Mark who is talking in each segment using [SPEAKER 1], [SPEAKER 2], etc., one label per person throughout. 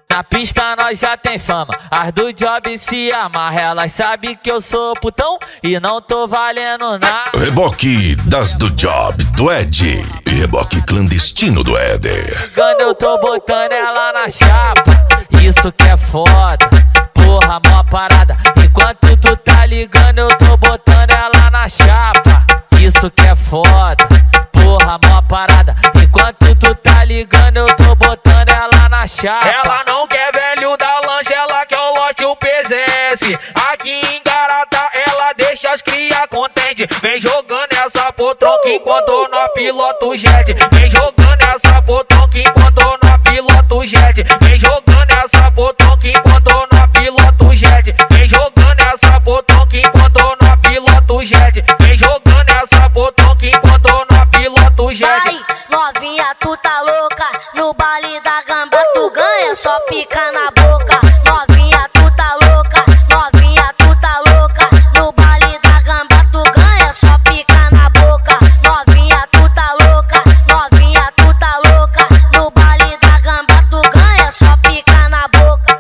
[SPEAKER 1] Na pista nós já tem fama, as do job se amarra. Elas sabem que eu sou putão e não tô valendo nada.
[SPEAKER 2] Reboque das do job do Ed e reboque clandestino do Éder.
[SPEAKER 1] Quando eu tô botando ela na chapa, isso que é foda, porra, mó parada. Enquanto tu tá ligando eu tô botando ela na chapa, isso que é foda, porra, mó parada. Enquanto tu tá ligando eu tô botando ela na chapa.
[SPEAKER 3] Ela não quer velho da lancha, ela quer o lote o PZS. Aqui em Garata ela deixa as cria contente. Vem jogando essa potronca enquanto nós pilota o jet. Vem jogando essa potronca enquanto nós pilota o jet. Vem jogando essa potronca enquanto nós pilota o jet. Vem jogando essa potronca enquanto nós pilota o jet. Vem jogando essa potronca enquanto nós pilota o jet.
[SPEAKER 4] Vai, novinha, tu tá louca, no baile da gamba tu ganha, só fica na boca. Novinha, tu tá louca, novinha, tu tá louca, no baile da gamba tu ganha, só fica na boca. Novinha, tu tá louca, novinha, tu tá louca, no baile da gamba tu ganha, só fica na boca.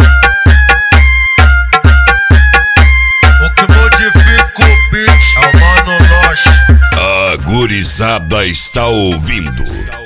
[SPEAKER 5] O que modifica o beat é o Mano Loche.
[SPEAKER 2] A gurizada está ouvindo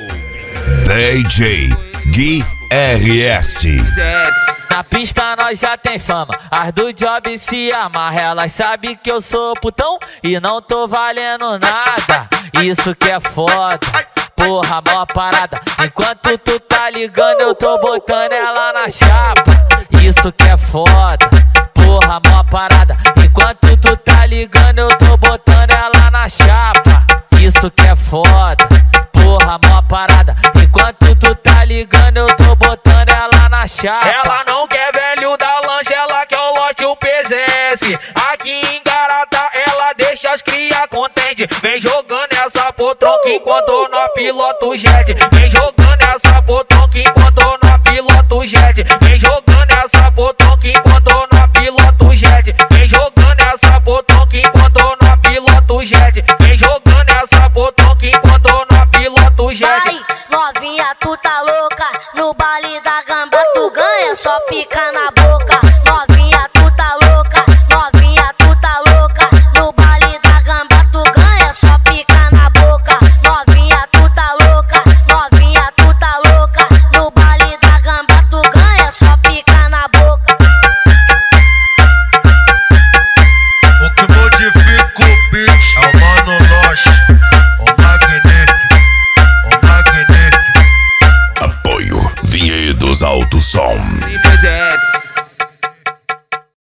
[SPEAKER 2] DJ Gui RS.
[SPEAKER 1] Na pista nós já tem fama, as do job se amarra. Elas sabem que eu sou putão e não tô valendo nada, isso que é foda, porra, mó parada. Enquanto tu tá ligando eu tô botando ela na chapa, isso que é foda, porra, mó parada. Enquanto tu tá ligando eu tô botando ela na chapa, isso que é foda, porra, mó parada. Enquanto tu tá ligando eu tô botando ela na chapa.
[SPEAKER 3] Ela não quer velho da lancha, ela quer o lote o PZS. Aqui em Garata ela deixa as cria contente. Vem jogando essa potronca enquanto nós pilota o jet. Vem jogando essa potronca enquanto nós pilota o jet. Vem jogando essa potronca enquanto nós pilota o jet. Vem jogando essa potronca enquanto nós pilota o jet. Vem jogando essa potronca enquanto nós pilota o jet.
[SPEAKER 4] Vai, novinha, tu tá louca, no baile da gamba tu ganha, só fica na boca. Novinha, tu tá louca, novinha, tu tá louca, no baile da gamba tu ganha, só fica na boca. Novinha, tu tá louca, novinha, tu tá louca, no baile da gamba tu ganha, só fica na boca.
[SPEAKER 5] O que modifica o beat é o Mano Loche. O magnífico, o magnífico.
[SPEAKER 2] Apoio Vinhedos Alto Som.